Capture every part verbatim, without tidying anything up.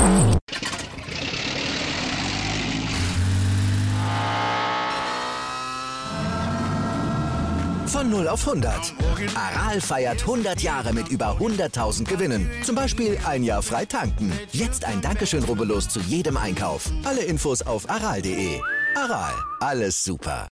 Von null auf hundert. Aral feiert hundert Jahre mit über hunderttausend Gewinnen. Zum Beispiel ein Jahr frei tanken. Jetzt ein Dankeschön, rubbellos zu jedem Einkauf. Alle Infos auf aral punkt de. Aral, alles super.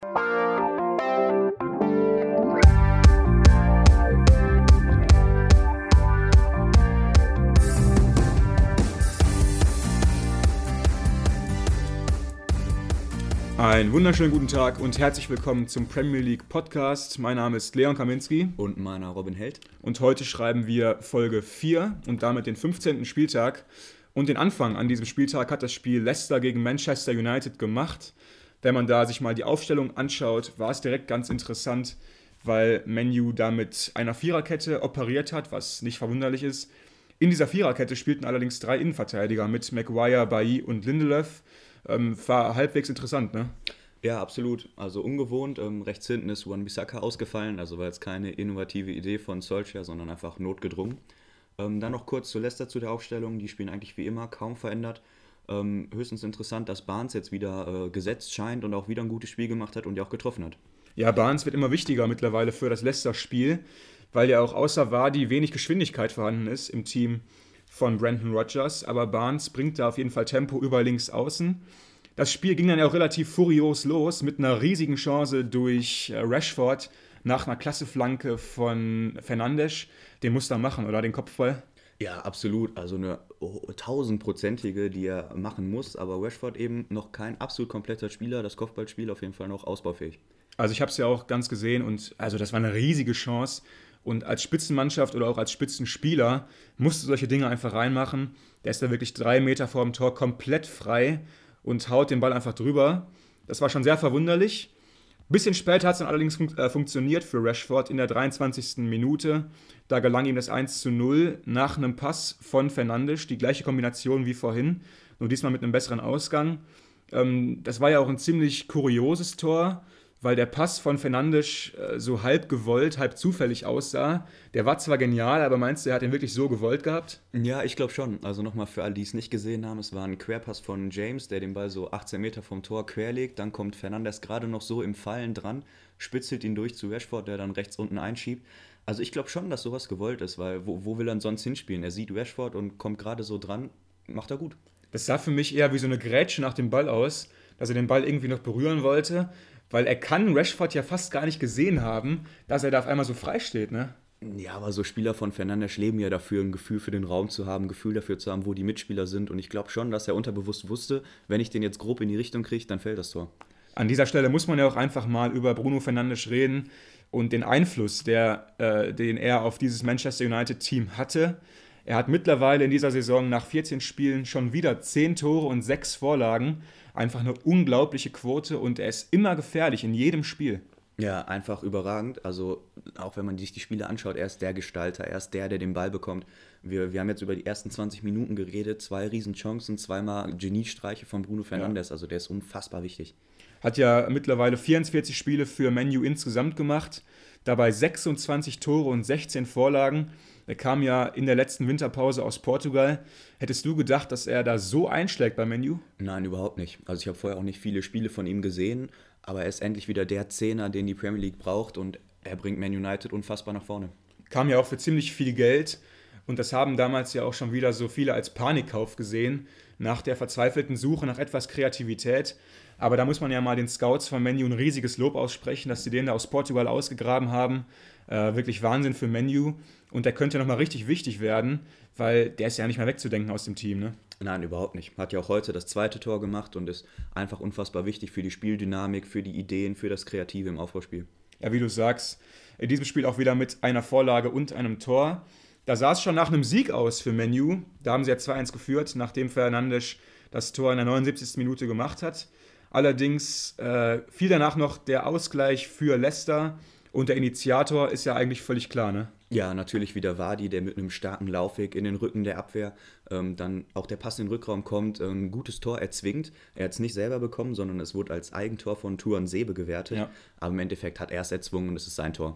Einen wunderschönen guten Tag und herzlich willkommen zum Premier League Podcast. Mein Name ist Leon Kaminski. Und meiner Robin Held. Und heute schreiben wir Folge vier und damit den fünfzehnten Spieltag. Und den Anfang an diesem Spieltag hat das Spiel Leicester gegen Manchester United gemacht. Wenn man da sich mal die Aufstellung anschaut, war es direkt ganz interessant, weil Man U da mit einer Viererkette operiert hat, was nicht verwunderlich ist. In dieser Viererkette spielten allerdings drei Innenverteidiger mit Maguire, Bailly und Lindelöf. Ähm, war halbwegs interessant, ne? Ja, absolut. Also ungewohnt. Ähm, rechts hinten ist Wan-Bissaka ausgefallen, also war jetzt keine innovative Idee von Solskjaer, sondern einfach notgedrungen. Ähm, dann noch kurz zu Leicester, zu der Aufstellung. Die spielen eigentlich wie immer, kaum verändert. Ähm, höchstens interessant, dass Barnes jetzt wieder äh, gesetzt scheint und auch wieder ein gutes Spiel gemacht hat und ja auch getroffen hat. Ja, Barnes wird immer wichtiger mittlerweile für das Leicester-Spiel, weil ja auch außer Vardy wenig Geschwindigkeit vorhanden ist im Team von Brendan Rodgers, aber Barnes bringt da auf jeden Fall Tempo über links außen. Das Spiel ging dann ja auch relativ furios los mit einer riesigen Chance durch Rashford nach einer klasse Flanke von Fernandes. Den muss er machen, oder? Den Kopf voll? Ja, absolut. Also eine tausendprozentige, die er machen muss, aber Rashford eben noch kein absolut kompletter Spieler, das Kopfballspiel auf jeden Fall noch ausbaufähig. Also ich habe es ja auch ganz gesehen und also das war eine riesige Chance. Und als Spitzenmannschaft oder auch als Spitzenspieler musst du solche Dinge einfach reinmachen. Der ist da wirklich drei Meter vor dem Tor komplett frei und haut den Ball einfach drüber. Das war schon sehr verwunderlich. Bisschen später hat es dann allerdings fun- äh, funktioniert für Rashford in der dreiundzwanzigsten Minute. Da gelang ihm das eins zu null nach einem Pass von Fernandes. Die gleiche Kombination wie vorhin, nur diesmal mit einem besseren Ausgang. Ähm, das war ja auch ein ziemlich kurioses Tor, weil der Pass von Fernandes äh, so halb gewollt, halb zufällig aussah. Der war zwar genial, aber meinst du, er hat ihn wirklich so gewollt gehabt? Ja, ich glaube schon. Also nochmal für alle, die es nicht gesehen haben, es war ein Querpass von James, der den Ball so achtzehn Meter vom Tor querlegt. Dann kommt Fernandes gerade noch so im Fallen dran, spitzelt ihn durch zu Rashford, der dann rechts unten einschiebt. Also ich glaube schon, dass sowas gewollt ist, weil wo, wo will er denn sonst hinspielen? Er sieht Rashford und kommt gerade so dran, macht er gut. Das sah für mich eher wie so eine Grätsche nach dem Ball aus, dass er den Ball irgendwie noch berühren wollte. Weil er kann Rashford ja fast gar nicht gesehen haben, dass er da auf einmal so frei steht, ne? Ja, aber so Spieler von Fernandes leben ja dafür, ein Gefühl für den Raum zu haben, ein Gefühl dafür zu haben, wo die Mitspieler sind. Und ich glaube schon, dass er unterbewusst wusste, wenn ich den jetzt grob in die Richtung kriege, dann fällt das Tor. An dieser Stelle muss man ja auch einfach mal über Bruno Fernandes reden und den Einfluss, der, äh, den er auf dieses Manchester United-Team hatte. Er hat mittlerweile in dieser Saison nach vierzehn Spielen schon wieder zehn Tore und sechs Vorlagen. Einfach eine unglaubliche Quote und er ist immer gefährlich in jedem Spiel. Ja, einfach überragend. Also auch wenn man sich die Spiele anschaut, er ist der Gestalter, er ist der, der den Ball bekommt. Wir, wir haben jetzt über die ersten zwanzig Minuten geredet, zwei Riesenchancen, zweimal Geniestreiche von Bruno Fernandes. Ja. Also der ist unfassbar wichtig. Hat ja mittlerweile vierundvierzig Spiele für Man U insgesamt gemacht, dabei sechsundzwanzig Tore und sechzehn Vorlagen. Er kam ja in der letzten Winterpause aus Portugal. Hättest du gedacht, dass er da so einschlägt bei Man U? Nein, überhaupt nicht. Also ich habe vorher auch nicht viele Spiele von ihm gesehen, aber er ist endlich wieder der Zehner, den die Premier League braucht und er bringt Man United unfassbar nach vorne. Kam ja auch für ziemlich viel Geld und das haben damals ja auch schon wieder so viele als Panikkauf gesehen, nach der verzweifelten Suche nach etwas Kreativität. Aber da muss man ja mal den Scouts von Man U ein riesiges Lob aussprechen, dass sie den da aus Portugal ausgegraben haben. Äh, wirklich Wahnsinn für Man U. Und der könnte nochmal richtig wichtig werden, weil der ist ja nicht mehr wegzudenken aus dem Team, ne? Nein, überhaupt nicht. Hat ja auch heute das zweite Tor gemacht und ist einfach unfassbar wichtig für die Spieldynamik, für die Ideen, für das Kreative im Aufbauspiel. Ja, wie du sagst, in diesem Spiel auch wieder mit einer Vorlage und einem Tor. Da sah es schon nach einem Sieg aus für Man U. Da haben sie ja zwei eins geführt, nachdem Fernandes das Tor in der neunundsiebzigsten Minute gemacht hat. Allerdings äh, fiel danach noch der Ausgleich für Leicester und der Initiator ist ja eigentlich völlig klar, ne? Ja, natürlich wieder Vardy, der mit einem starken Laufweg in den Rücken der Abwehr ähm, dann auch der Pass in den Rückraum kommt, ein gutes Tor erzwingt. Er hat es nicht selber bekommen, sondern es wurde als Eigentor von Tuan Sebe gewertet. Ja. Aber im Endeffekt hat er es erzwungen und es ist sein Tor.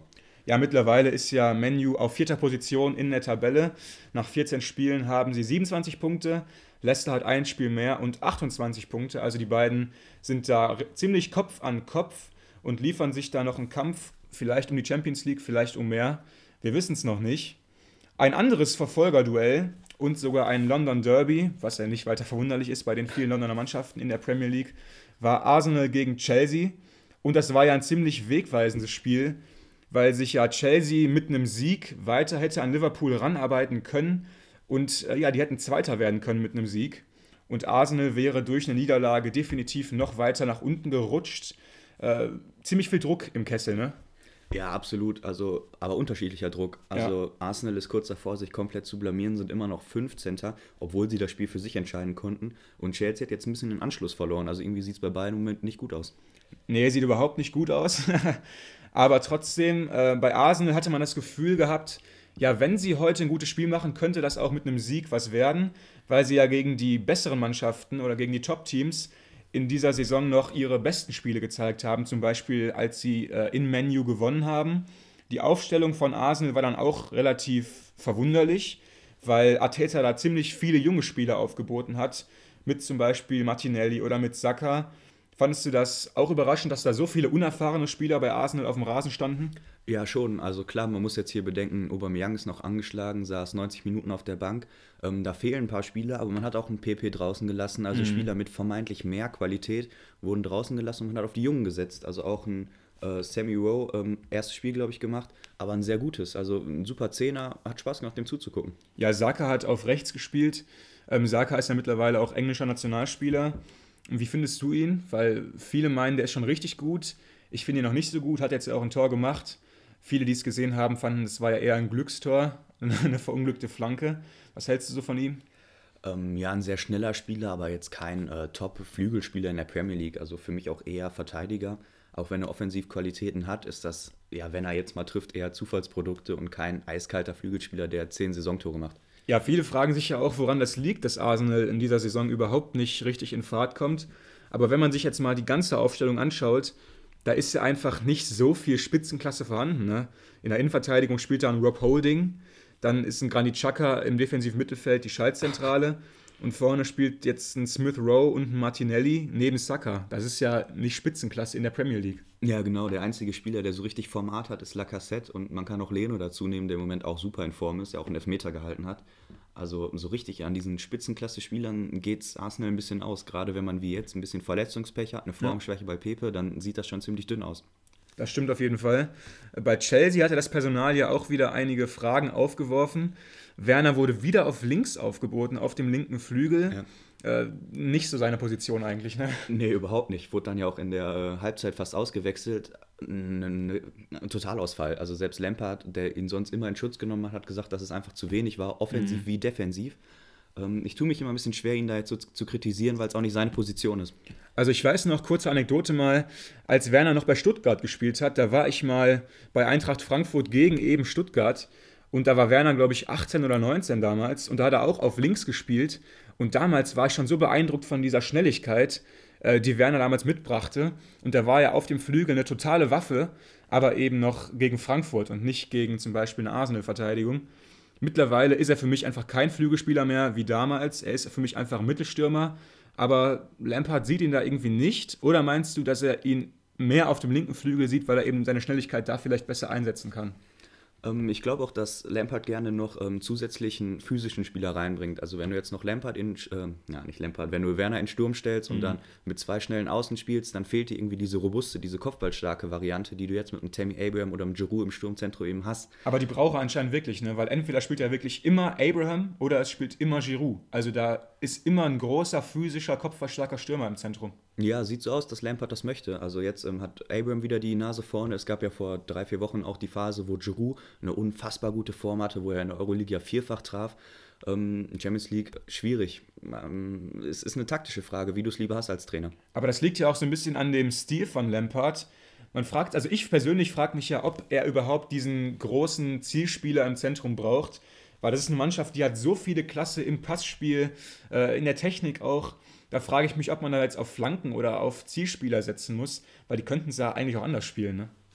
Ja, mittlerweile ist ja Man U auf vierter Position in der Tabelle. Nach vierzehn Spielen haben sie siebenundzwanzig Punkte. Leicester hat ein Spiel mehr und achtundzwanzig Punkte. Also die beiden sind da ziemlich Kopf an Kopf und liefern sich da noch einen Kampf, vielleicht um die Champions League, vielleicht um mehr. Wir wissen es noch nicht. Ein anderes Verfolgerduell und sogar ein London Derby, was ja nicht weiter verwunderlich ist bei den vielen Londoner Mannschaften in der Premier League, war Arsenal gegen Chelsea. Und das war ja ein ziemlich wegweisendes Spiel, weil sich ja Chelsea mit einem Sieg weiter hätte an Liverpool ranarbeiten können. Und äh, ja, die hätten Zweiter werden können mit einem Sieg. Und Arsenal wäre durch eine Niederlage definitiv noch weiter nach unten gerutscht. Äh, ziemlich viel Druck im Kessel, ne? Ja, absolut. Also, aber unterschiedlicher Druck. Also Ja. Arsenal ist kurz davor, sich komplett zu blamieren, sind immer noch fünfzehnter, obwohl sie das Spiel für sich entscheiden konnten. Und Chelsea hat jetzt ein bisschen den Anschluss verloren. Also irgendwie sieht es bei beiden im Moment nicht gut aus. Nee, sieht überhaupt nicht gut aus. Aber trotzdem, äh, bei Arsenal hatte man das Gefühl gehabt, ja, wenn sie heute ein gutes Spiel machen, könnte das auch mit einem Sieg was werden, weil sie ja gegen die besseren Mannschaften oder gegen die Top-Teams in dieser Saison noch ihre besten Spiele gezeigt haben, zum Beispiel als sie äh, in Man U gewonnen haben. Die Aufstellung von Arsenal war dann auch relativ verwunderlich, weil Arteta da ziemlich viele junge Spieler aufgeboten hat, mit zum Beispiel Martinelli oder mit Saka. Fandest du das auch überraschend, dass da so viele unerfahrene Spieler bei Arsenal auf dem Rasen standen? Ja, schon. Also klar, man muss jetzt hier bedenken, Aubameyang ist noch angeschlagen, saß neunzig Minuten auf der Bank. Ähm, da fehlen ein paar Spieler, aber man hat auch einen P P draußen gelassen. Also Mhm. Spieler mit vermeintlich mehr Qualität wurden draußen gelassen und man hat auf die Jungen gesetzt. Also auch ein äh, Sammy Rowe, ähm, erstes Spiel, glaube ich, gemacht, aber ein sehr gutes. Also ein super Zehner, hat Spaß gemacht, dem zuzugucken. Ja, Saka hat auf rechts gespielt. Ähm, Saka ist ja mittlerweile auch englischer Nationalspieler. Und wie findest du ihn? Weil viele meinen, der ist schon richtig gut. Ich finde ihn noch nicht so gut, hat jetzt ja auch ein Tor gemacht. Viele, die es gesehen haben, fanden, es war ja eher ein Glückstor, eine verunglückte Flanke. Was hältst du so von ihm? Ähm, ja, ein sehr schneller Spieler, aber jetzt kein äh, Top-Flügelspieler in der Premier League. Also für mich auch eher Verteidiger. Auch wenn er Offensivqualitäten hat, ist das, ja, wenn er jetzt mal trifft, eher Zufallsprodukte und kein eiskalter Flügelspieler, der zehn Saisontore macht. Ja, viele fragen sich ja auch, woran das liegt, dass Arsenal in dieser Saison überhaupt nicht richtig in Fahrt kommt. Aber wenn man sich jetzt mal die ganze Aufstellung anschaut, da ist ja einfach nicht so viel Spitzenklasse vorhanden. Ne? In der Innenverteidigung spielt da ein Rob Holding, dann ist ein Granit Xhaka im defensiven Mittelfeld die Schaltzentrale und vorne spielt jetzt ein Smith Rowe und ein Martinelli neben Saka. Das ist ja nicht Spitzenklasse in der Premier League. Ja, genau. Der einzige Spieler, der so richtig Format hat, ist Lacazette und man kann auch Leno dazu nehmen, der im Moment auch super in Form ist, der auch einen Elfmeter gehalten hat. Also so richtig an diesen Spitzenklasse-Spielern geht es Arsenal ein bisschen aus. Gerade wenn man wie jetzt ein bisschen Verletzungspech hat, eine Formschwäche bei Pepe, dann sieht das schon ziemlich dünn aus. Das stimmt auf jeden Fall. Bei Chelsea hatte das Personal ja auch wieder einige Fragen aufgeworfen. Werner wurde wieder auf links aufgeboten, auf dem linken Flügel. Ja. Äh, nicht so seine Position eigentlich, ne? Nee, überhaupt nicht. Wurde dann ja auch in der äh, Halbzeit fast ausgewechselt. Ein, ein, ein Totalausfall. Also selbst Lampard, der ihn sonst immer in Schutz genommen hat, hat gesagt, dass es einfach zu wenig war, offensiv mhm. wie defensiv. Ähm, ich tue mich immer ein bisschen schwer, ihn da jetzt so zu kritisieren, weil es auch nicht seine Position ist. Also ich weiß noch, kurze Anekdote mal, als Werner noch bei Stuttgart gespielt hat, da war ich mal bei Eintracht Frankfurt gegen eben Stuttgart und da war Werner, glaube ich, achtzehn oder neunzehn damals und da hat er auch auf links gespielt und damals war ich schon so beeindruckt von dieser Schnelligkeit, äh, die Werner damals mitbrachte und da war er auf dem Flügel eine totale Waffe, aber eben noch gegen Frankfurt und nicht gegen zum Beispiel eine Arsenal-Verteidigung. Mittlerweile ist er für mich einfach kein Flügelspieler mehr wie damals, er ist für mich einfach ein Mittelstürmer. Aber Lampard sieht ihn da irgendwie nicht? Oder meinst du, dass er ihn mehr auf dem linken Flügel sieht, weil er eben seine Schnelligkeit da vielleicht besser einsetzen kann? Ähm, ich glaube auch, dass Lampard gerne noch ähm, zusätzlichen physischen Spieler reinbringt. Also wenn du jetzt noch Lampard in, äh, ja nicht Lampard, wenn du Werner in Sturm stellst und mhm. dann mit zwei schnellen Außen spielst, dann fehlt dir irgendwie diese robuste, diese kopfballstarke Variante, die du jetzt mit einem Tammy Abraham oder einem Giroud im Sturmzentrum eben hast. Aber die braucht er anscheinend wirklich, ne? Weil entweder spielt er wirklich immer Abraham oder es spielt immer Giroud. Also da ist immer ein großer, physischer, kopfballstarker Stürmer im Zentrum. Ja, sieht so aus, dass Lampard das möchte. Also jetzt ähm, hat Abraham wieder die Nase vorne. Es gab ja vor drei, vier Wochen auch die Phase, wo Giroud eine unfassbar gute Form hatte, wo er in der Euroleague ja vierfach traf. Ähm, Champions League schwierig. Ähm, es ist eine taktische Frage, wie du es lieber hast als Trainer. Aber das liegt ja auch so ein bisschen an dem Stil von Lampard. Man fragt, also ich persönlich frage mich ja, ob er überhaupt diesen großen Zielspieler im Zentrum braucht. Weil das ist eine Mannschaft, die hat so viele Klasse im Passspiel, äh, in der Technik auch. Da frage ich mich, ob man da jetzt auf Flanken oder auf Zielspieler setzen muss, weil die könnten es ja eigentlich auch anders spielen, ne?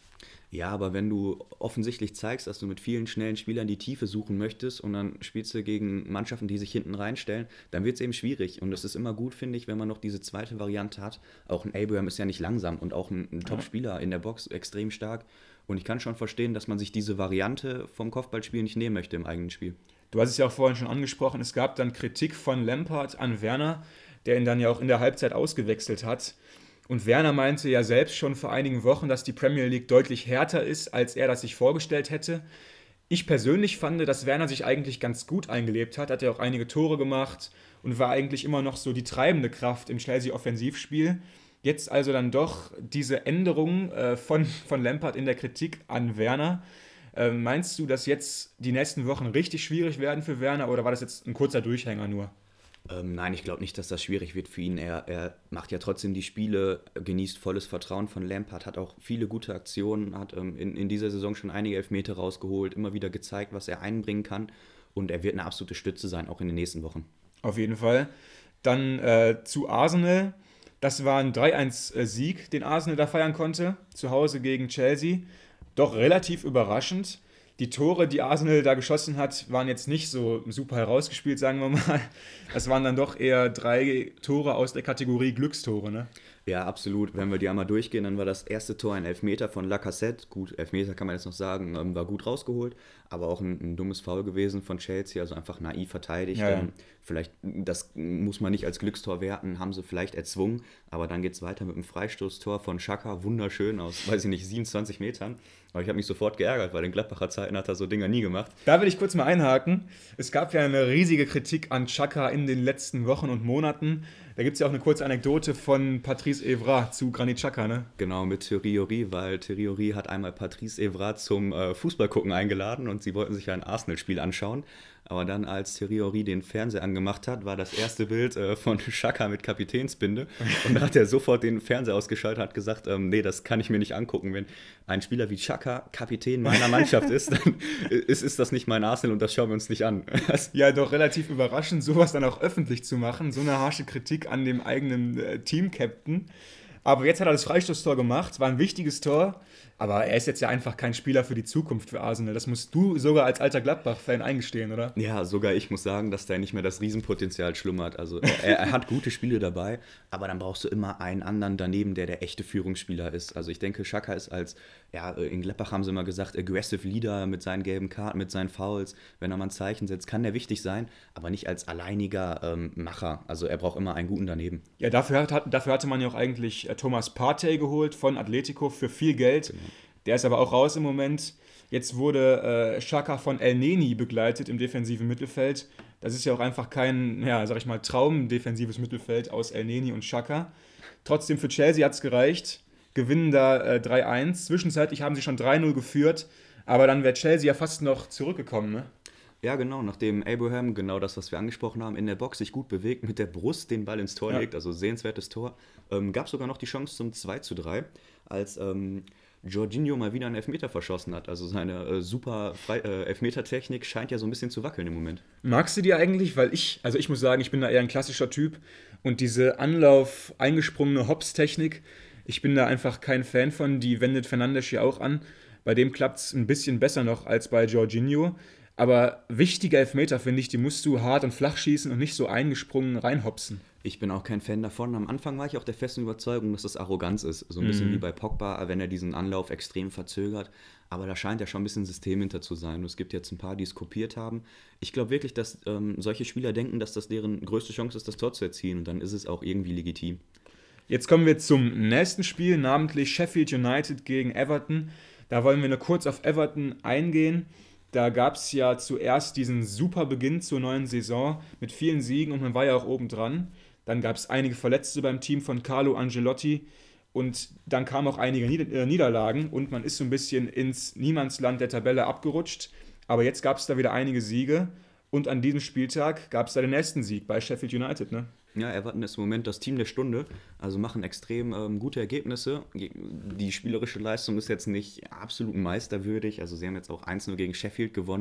Ja, aber wenn du offensichtlich zeigst, dass du mit vielen schnellen Spielern die Tiefe suchen möchtest und dann spielst du gegen Mannschaften, die sich hinten reinstellen, dann wird es eben schwierig. Und es ist immer gut, finde ich, wenn man noch diese zweite Variante hat. Auch ein Abraham ist ja nicht langsam und auch ein, ein Top-Spieler in der Box, extrem stark. Und ich kann schon verstehen, dass man sich diese Variante vom Kopfballspiel nicht nehmen möchte im eigenen Spiel. Du hast es ja auch vorhin schon angesprochen, es gab dann Kritik von Lampard an Werner, der ihn dann ja auch in der Halbzeit ausgewechselt hat. Und Werner meinte ja selbst schon vor einigen Wochen, dass die Premier League deutlich härter ist, als er das sich vorgestellt hätte. Ich persönlich fand, dass Werner sich eigentlich ganz gut eingelebt hat, hat ja auch einige Tore gemacht und war eigentlich immer noch so die treibende Kraft im Chelsea-Offensivspiel. Jetzt also dann doch diese Änderung äh, von, von Lampard in der Kritik an Werner. Äh, meinst du, dass jetzt die nächsten Wochen richtig schwierig werden für Werner oder war das jetzt ein kurzer Durchhänger nur? Ähm, nein, ich glaube nicht, dass das schwierig wird für ihn. Er, er macht ja trotzdem die Spiele, genießt volles Vertrauen von Lampard, hat auch viele gute Aktionen, hat ähm, in, in dieser Saison schon einige Elfmeter rausgeholt, immer wieder gezeigt, was er einbringen kann und er wird eine absolute Stütze sein, auch in den nächsten Wochen. Auf jeden Fall. Dann äh, zu Arsenal. Das war ein drei eins Sieg, den Arsenal da feiern konnte, zu Hause gegen Chelsea. Doch relativ überraschend. Die Tore, die Arsenal da geschossen hat, waren jetzt nicht so super herausgespielt, sagen wir mal. Das waren dann doch eher drei Tore aus der Kategorie Glückstore, ne? Ja, absolut. Wenn wir die einmal durchgehen, dann war das erste Tor ein Elfmeter von Lacazette. Gut, Elfmeter kann man jetzt noch sagen, ähm, war gut rausgeholt, aber auch ein, ein dummes Foul gewesen von Chelsea, also einfach naiv verteidigt. Ja, ja. Ähm, vielleicht, das muss man nicht als Glückstor werten, haben sie vielleicht erzwungen, aber dann geht es weiter mit einem Freistoßtor von Xhaka, wunderschön aus, weiß ich nicht, siebenundzwanzig Metern. Aber ich habe mich sofort geärgert, weil in Gladbacher Zeiten hat er so Dinger nie gemacht. Da will ich kurz mal einhaken. Es gab ja eine riesige Kritik an Xhaka in den letzten Wochen und Monaten. Da gibt es ja auch eine kurze Anekdote von Patrice Evra zu Granit Xhaka, ne? Genau, mit Thierry Henry, weil Thierry Henry hat einmal Patrice Evra zum äh, Fußballgucken eingeladen und sie wollten sich ein Arsenal-Spiel anschauen. Aber dann, als Thierry Henry den Fernseher angemacht hat, war das erste Bild äh, von Xhaka mit Kapitänsbinde. Und da hat er sofort den Fernseher ausgeschaltet und hat gesagt, ähm, nee, das kann ich mir nicht angucken. Wenn ein Spieler wie Xhaka Kapitän meiner Mannschaft ist, dann ist, ist das nicht mein Arsenal und das schauen wir uns nicht an. Ja, doch relativ überraschend, sowas dann auch öffentlich zu machen. So eine harsche Kritik an dem eigenen äh, Team-Captain. Aber jetzt hat er das Freistoßtor gemacht, war ein wichtiges Tor. Aber er ist jetzt ja einfach kein Spieler für die Zukunft für Arsenal. Das musst du sogar als alter Gladbach-Fan eingestehen, oder? Ja, sogar ich muss sagen, dass da nicht mehr das Riesenpotenzial schlummert. Also er, er hat gute Spiele dabei, aber dann brauchst du immer einen anderen daneben, der der echte Führungsspieler ist. Also ich denke, Xhaka ist als, ja, in Gladbach haben sie immer gesagt, aggressive Leader mit seinen gelben Karten, mit seinen Fouls. Wenn er mal ein Zeichen setzt, kann der wichtig sein, aber nicht als alleiniger ähm, Macher. Also er braucht immer einen guten daneben. Ja, dafür, hat, dafür hatte man ja auch eigentlich äh, Thomas Partey geholt von Atletico für viel Geld. Genau. Der ist aber auch raus im Moment. Jetzt wurde äh, Xhaka von El Neni begleitet im defensiven Mittelfeld. Das ist ja auch einfach kein, ja, sag ich mal, traumdefensives Mittelfeld aus El Neni und Xhaka. Trotzdem für Chelsea hat es gereicht. Gewinnen da äh, drei eins. Zwischenzeitlich haben sie schon drei null geführt. Aber dann wäre Chelsea ja fast noch zurückgekommen, ne? Ja, genau, nachdem Abraham, genau das, was wir angesprochen haben, in der Box sich gut bewegt, mit der Brust den Ball ins Tor ja. legt, also sehenswertes Tor, ähm, gab es sogar noch die Chance zum zwei zu drei, als ähm, Jorginho mal wieder einen Elfmeter verschossen hat. Also seine äh, super Fre- äh, Elfmetertechnik scheint ja so ein bisschen zu wackeln im Moment. Magst du die eigentlich? Weil ich, also ich muss sagen, ich bin da eher ein klassischer Typ und diese Anlauf, eingesprungene Hops-Technik, ich bin da einfach kein Fan von, die wendet Fernandes hier auch an. Bei dem klappt es ein bisschen besser noch als bei Jorginho. Aber wichtige Elfmeter, finde ich, die musst du hart und flach schießen und nicht so eingesprungen reinhopsen. Ich bin auch kein Fan davon. Am Anfang war ich auch der festen Überzeugung, dass das Arroganz ist. So ein bisschen Mhm. wie bei Pogba, wenn er diesen Anlauf extrem verzögert. Aber da scheint ja schon ein bisschen System hinter zu sein. Und es gibt jetzt ein paar, die es kopiert haben. Ich glaube wirklich, dass ähm, solche Spieler denken, dass das deren größte Chance ist, das Tor zu erzielen. Und dann ist es auch irgendwie legitim. Jetzt kommen wir zum nächsten Spiel, namentlich Sheffield United gegen Everton. Da wollen wir nur kurz auf Everton eingehen. Da gab es ja zuerst diesen super Beginn zur neuen Saison mit vielen Siegen und man war ja auch oben dran. Dann gab es einige Verletzte beim Team von Carlo Ancelotti und dann kamen auch einige Nieder- äh, Niederlagen und man ist so ein bisschen ins Niemandsland der Tabelle abgerutscht. Aber jetzt gab es da wieder einige Siege und an diesem Spieltag gab es da den nächsten Sieg bei Sheffield United, ne? Ja, Everton ist im Moment das Team der Stunde, also machen extrem ähm, gute Ergebnisse. Die spielerische Leistung ist jetzt nicht absolut meisterwürdig, also sie haben jetzt auch eins null gegen Sheffield gewonnen,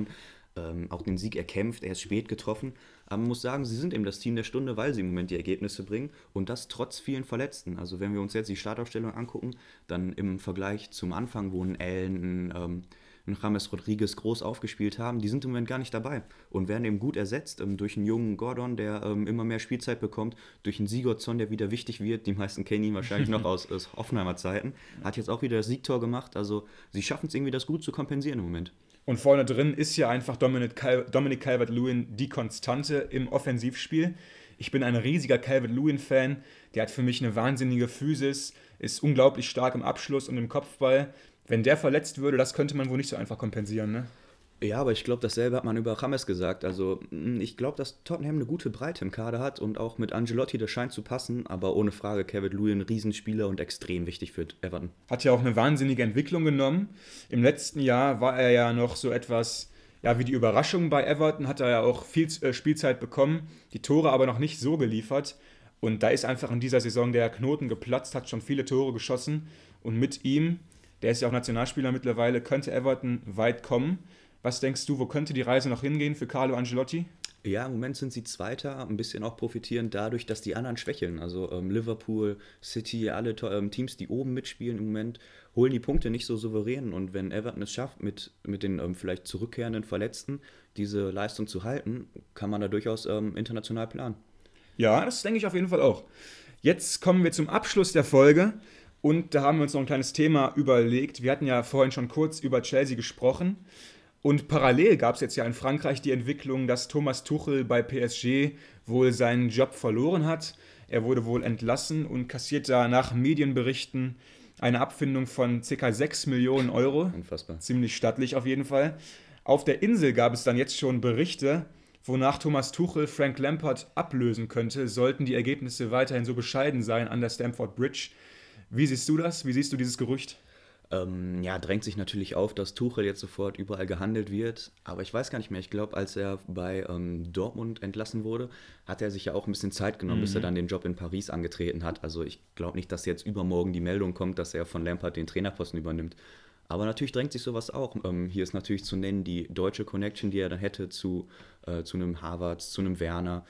ähm, auch den Sieg erkämpft, er ist spät getroffen. Aber man muss sagen, sie sind eben das Team der Stunde, weil sie im Moment die Ergebnisse bringen und das trotz vielen Verletzten. Also wenn wir uns jetzt die Startaufstellung angucken, dann im Vergleich zum Anfang, wo ein Allen, ein, ähm, ein James Rodriguez groß aufgespielt haben, die sind im Moment gar nicht dabei und werden eben gut ersetzt ähm, durch einen jungen Gordon, der ähm, immer mehr Spielzeit bekommt, durch einen Sigurdsson, der wieder wichtig wird. Die meisten kennen ihn wahrscheinlich noch aus, aus Hoffenheimer Zeiten. Hat jetzt auch wieder das Siegtor gemacht. Also sie schaffen es irgendwie, das gut zu kompensieren im Moment. Und vorne drin ist ja einfach Dominic, Cal- Dominic Calvert-Lewin die Konstante im Offensivspiel. Ich bin ein riesiger Calvert-Lewin-Fan. Der hat für mich eine wahnsinnige Physis, ist unglaublich stark im Abschluss und im Kopfball. Wenn der verletzt würde, das könnte man wohl nicht so einfach kompensieren, ne? Ja, aber ich glaube, dasselbe hat man über James gesagt. Also mh, ich glaube, dass Tottenham eine gute Breite im Kader hat und auch mit Ancelotti, das scheint zu passen. Aber ohne Frage, Calvert-Lewin, ein Riesenspieler und extrem wichtig für Everton. Hat ja auch eine wahnsinnige Entwicklung genommen. Im letzten Jahr war er ja noch so etwas, ja, wie die Überraschung bei Everton, hat er ja auch viel äh, Spielzeit bekommen, die Tore aber noch nicht so geliefert. Und da ist einfach in dieser Saison der Knoten geplatzt, hat schon viele Tore geschossen. Und mit ihm, der ist ja auch Nationalspieler mittlerweile, könnte Everton weit kommen. Was denkst du, wo könnte die Reise noch hingehen für Carlo Ancelotti? Ja, im Moment sind sie Zweiter, ein bisschen auch profitieren dadurch, dass die anderen schwächeln. Also ähm, Liverpool, City, alle to- ähm, Teams, die oben mitspielen im Moment, holen die Punkte nicht so souverän. Und wenn Everton es schafft, mit, mit den ähm, vielleicht zurückkehrenden Verletzten diese Leistung zu halten, kann man da durchaus ähm, international planen. Ja, das denke ich auf jeden Fall auch. Jetzt kommen wir zum Abschluss der Folge und da haben wir uns noch ein kleines Thema überlegt. Wir hatten ja vorhin schon kurz über Chelsea gesprochen. Und parallel gab es jetzt ja in Frankreich die Entwicklung, dass Thomas Tuchel bei P S G wohl seinen Job verloren hat. Er wurde wohl entlassen und kassiert da nach Medienberichten eine Abfindung von ca. sechs Millionen Euro. Unfassbar. Ziemlich stattlich auf jeden Fall. Auf der Insel gab es dann jetzt schon Berichte, wonach Thomas Tuchel Frank Lampard ablösen könnte, sollten die Ergebnisse weiterhin so bescheiden sein an der Stamford Bridge. Wie siehst du das? Wie siehst du dieses Gerücht? Ähm, ja, drängt sich natürlich auf, dass Tuchel jetzt sofort überall gehandelt wird. Aber ich weiß gar nicht mehr. Ich glaube, als er bei ähm, Dortmund entlassen wurde, hat er sich ja auch ein bisschen Zeit genommen, mhm. bis er dann den Job in Paris angetreten hat. Also ich glaube nicht, dass jetzt übermorgen die Meldung kommt, dass er von Lampard den Trainerposten übernimmt. Aber natürlich drängt sich sowas auch. Ähm, hier ist natürlich zu nennen die deutsche Connection, die er dann hätte zu, äh, zu einem Havertz, zu einem Werner.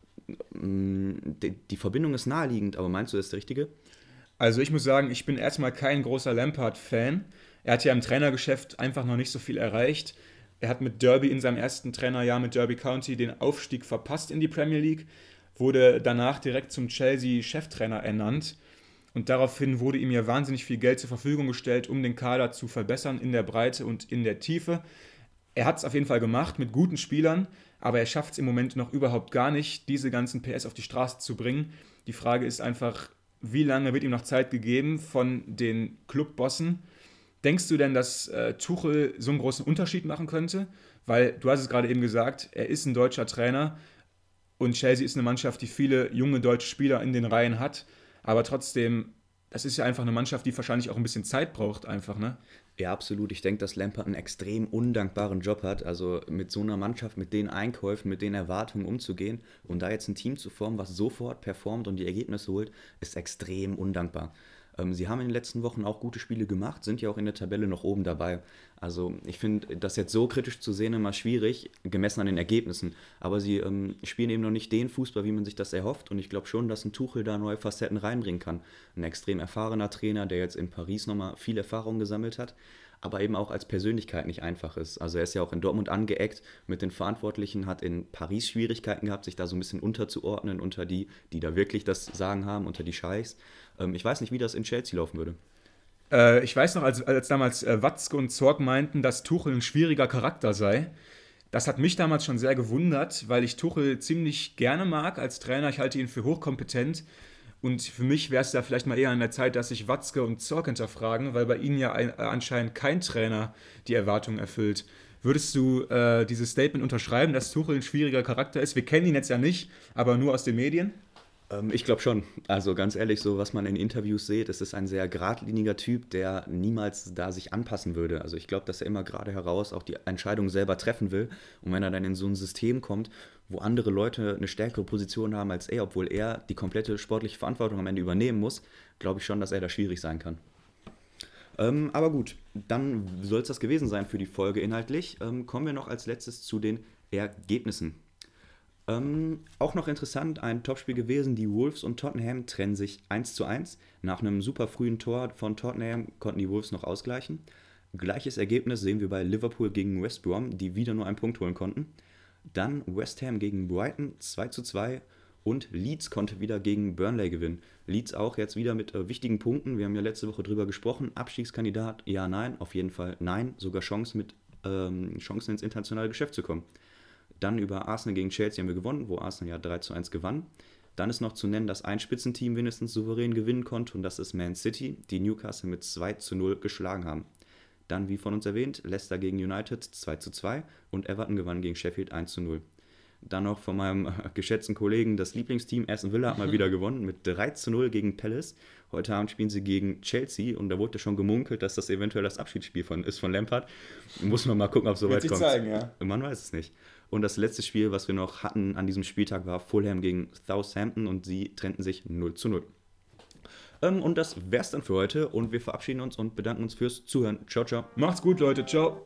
Ähm, die, die Verbindung ist naheliegend, aber meinst du, das ist der Richtige? Also ich muss sagen, ich bin erstmal kein großer Lampard-Fan. Er hat ja im Trainergeschäft einfach noch nicht so viel erreicht. Er hat mit Derby in seinem ersten Trainerjahr mit Derby County den Aufstieg verpasst in die Premier League, wurde danach direkt zum Chelsea-Cheftrainer ernannt und daraufhin wurde ihm ja wahnsinnig viel Geld zur Verfügung gestellt, um den Kader zu verbessern in der Breite und in der Tiefe. Er hat es auf jeden Fall gemacht mit guten Spielern, aber er schafft es im Moment noch überhaupt gar nicht, diese ganzen P S auf die Straße zu bringen. Die Frage ist einfach, wie lange wird ihm noch Zeit gegeben von den Clubbossen? Denkst du denn, dass äh, Tuchel so einen großen Unterschied machen könnte? Weil, du hast es gerade eben gesagt, er ist ein deutscher Trainer und Chelsea ist eine Mannschaft, die viele junge deutsche Spieler in den Reihen hat. Aber trotzdem, das ist ja einfach eine Mannschaft, die wahrscheinlich auch ein bisschen Zeit braucht einfach, ne? Ja, absolut. Ich denke, dass Lampard einen extrem undankbaren Job hat. Also mit so einer Mannschaft, mit den Einkäufen, mit den Erwartungen umzugehen und da jetzt ein Team zu formen, was sofort performt und die Ergebnisse holt, ist extrem undankbar. Ähm, sie haben in den letzten Wochen auch gute Spiele gemacht, sind ja auch in der Tabelle noch oben dabei. Also ich finde, das jetzt so kritisch zu sehen immer schwierig, gemessen an den Ergebnissen. Aber sie ähm, spielen eben noch nicht den Fußball, wie man sich das erhofft. Und ich glaube schon, dass ein Tuchel da neue Facetten reinbringen kann. Ein extrem erfahrener Trainer, der jetzt in Paris nochmal viel Erfahrung gesammelt hat, aber eben auch als Persönlichkeit nicht einfach ist. Also er ist ja auch in Dortmund angeeckt mit den Verantwortlichen, hat in Paris Schwierigkeiten gehabt, sich da so ein bisschen unterzuordnen unter die, die da wirklich das Sagen haben, unter die Scheichs. Ähm, ich weiß nicht, wie das in Chelsea laufen würde. Äh, ich weiß noch, als, als damals äh, Watzke und Zorc meinten, dass Tuchel ein schwieriger Charakter sei. Das hat mich damals schon sehr gewundert, weil ich Tuchel ziemlich gerne mag als Trainer. Ich halte ihn für hochkompetent. Und für mich wäre es da vielleicht mal eher an der Zeit, dass sich Watzke und Zorc hinterfragen, weil bei ihnen ja ein, äh, anscheinend kein Trainer die Erwartungen erfüllt. Würdest du äh, dieses Statement unterschreiben, dass Tuchel ein schwieriger Charakter ist? Wir kennen ihn jetzt ja nicht, aber nur aus den Medien. Ähm, ich glaube schon. Also ganz ehrlich, so was man in Interviews sieht, es ist ein sehr geradliniger Typ, der niemals da sich anpassen würde. Also ich glaube, dass er immer gerade heraus auch die Entscheidung selber treffen will. Und wenn er dann in so ein System kommt, wo andere Leute eine stärkere Position haben als er, obwohl er die komplette sportliche Verantwortung am Ende übernehmen muss, glaube ich schon, dass er da schwierig sein kann. Ähm, aber gut, dann soll es das gewesen sein für die Folge inhaltlich. Ähm, kommen wir noch als letztes zu den Ergebnissen. Ähm, auch noch interessant, ein Topspiel gewesen, die Wolves und Tottenham trennen sich eins zu eins. Nach einem super frühen Tor von Tottenham konnten die Wolves noch ausgleichen. Gleiches Ergebnis sehen wir bei Liverpool gegen West Brom, die wieder nur einen Punkt holen konnten. Dann West Ham gegen Brighton zwei zu zwei und Leeds konnte wieder gegen Burnley gewinnen. Leeds auch jetzt wieder mit äh, wichtigen Punkten, wir haben ja letzte Woche drüber gesprochen, Abstiegskandidat, ja, nein, auf jeden Fall nein, sogar Chance mit, ähm, Chancen ins internationale Geschäft zu kommen. Dann über Arsenal gegen Chelsea haben wir gewonnen, wo Arsenal ja drei zu eins gewann. Dann ist noch zu nennen, dass ein Spitzenteam wenigstens souverän gewinnen konnte und das ist Man City, die Newcastle mit zwei zu null geschlagen haben. Dann, wie von uns erwähnt, Leicester gegen United zwei zu zwei und Everton gewann gegen Sheffield eins zu null. Dann noch von meinem äh, geschätzten Kollegen das Lieblingsteam Aston Villa hat mal wieder gewonnen mit drei zu null gegen Palace. Heute Abend spielen sie gegen Chelsea und da wurde schon gemunkelt, dass das eventuell das Abschiedsspiel von, ist von Lampard. Muss man mal gucken, ob es so weit kommt. Zeigen, ja. Man weiß es nicht. Und das letzte Spiel, was wir noch hatten an diesem Spieltag, war Fulham gegen Southampton und sie trennten sich null zu null. Ähm, und das wär's dann für heute und wir verabschieden uns und bedanken uns fürs Zuhören. Ciao, ciao. Macht's gut, Leute. Ciao.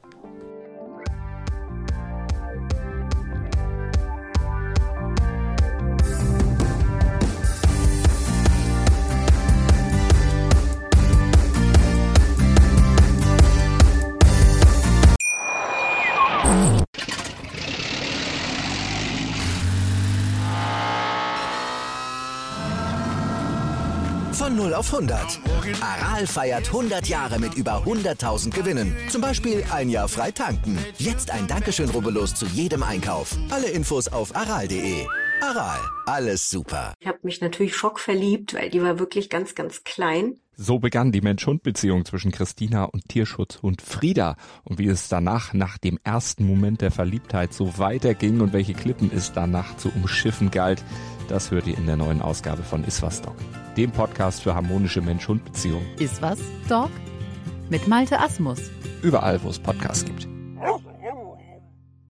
Von null auf hundert. Aral feiert hundert Jahre mit über hunderttausend Gewinnen. Zum Beispiel ein Jahr frei tanken. Jetzt ein Dankeschön, rubbellos zu jedem Einkauf. Alle Infos auf aral punkt de. Aral, alles super. Ich habe mich natürlich schockverliebt, weil die war wirklich ganz, ganz klein. So begann die Mensch-Hund-Beziehung zwischen Christina und Tierschutzhund Frieda. Und wie es danach, nach dem ersten Moment der Verliebtheit, so weiterging und welche Klippen es danach zu umschiffen galt, das hört ihr in der neuen Ausgabe von Iswas Dog, dem Podcast für harmonische Mensch-Hund-Beziehungen. Iswas Dog mit Malte Asmus. Überall, wo es Podcasts gibt.